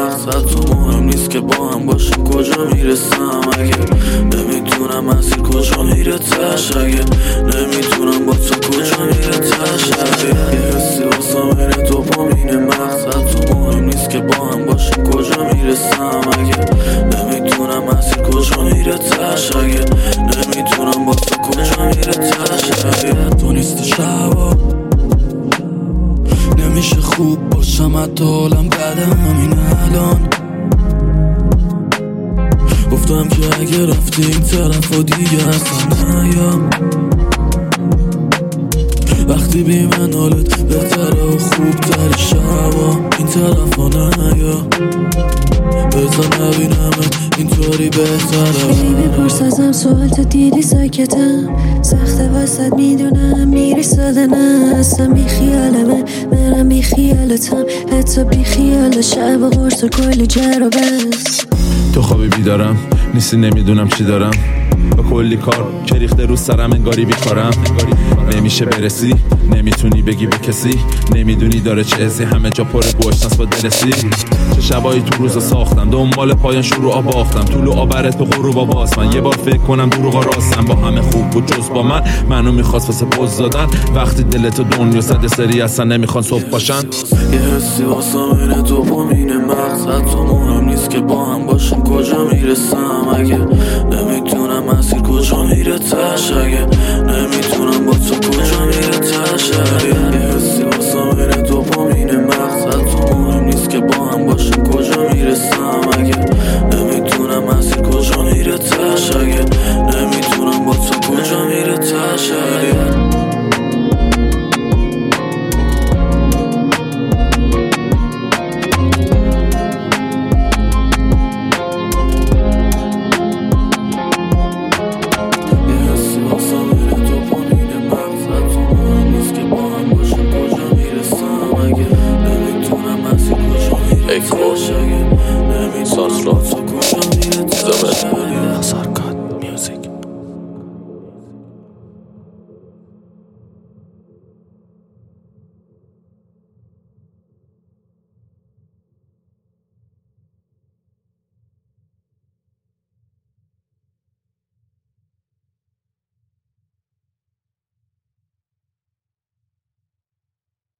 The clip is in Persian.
مقصد تو مهم نیست که با هم باشیم کجا میرسم اگه نمیدونم مسیر کجا میره تش اگه نمیدونم با تو کجا میره تش اگه یه حسی واسم اینه دوپامینه مقصد تو مهم نیست که با هم باشیم کجا میرسم اگه نمیدونم مسیر کجا میره تش اگه نمیدونم با تو کجا میره تش اگه تو نیست شبا نمیشه خوب باشم حتی حالم بده همین الان گفتم که اگه رفتی این طرف و دیگه اصلا نیام وقتی بی من حالت بهتره و خوب تری شبا این طرف ها نیا بزن نبینمت اینطوری بهتره خیلی بپرس ازم سوال تو دیدی ساکتم سخته واسد میدونم میری ساده نه اصلا بی خیالمه منم بی خیالتم حتی بی خیال شب و قرص و کلی جر و بس تو خوابی بیدارم نیستی نمیدونم چی دارم با کلی کار که ریخته رو سرم انگاری بیکارم نمیشه برسی نمیتونی بگی به کسی نمیدونی داره چه حسی همه جا پر گوشتنس با دلسی چه شبایی تو روزا ساختم دنبال پایان شروع باختم طول و آبرت به غروب باز من یه بار فکر کنم دروغا راستم با همه خوب بود جز با منو میخواست واسه پوز دادن وقتی دلت و دنیا صد سری اصلا نمیخوان صبح باشن یه حسی واسم اینه دوپامینه